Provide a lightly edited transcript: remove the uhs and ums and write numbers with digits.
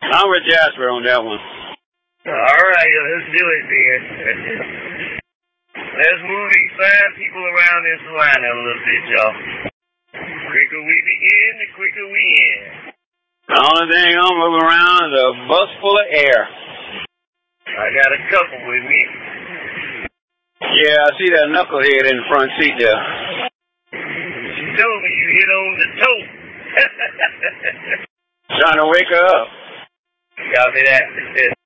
I'm with Jasper on that one. All right, let's do it then. Let's move these fine people around this line a little bit, y'all. The quicker we begin, the quicker we end. The only thing I'm moving around is a bus full of air. I got a couple with me. Yeah, I see that knucklehead in the front seat there. She told me you hit on the toe. Trying to wake her up. Copy that.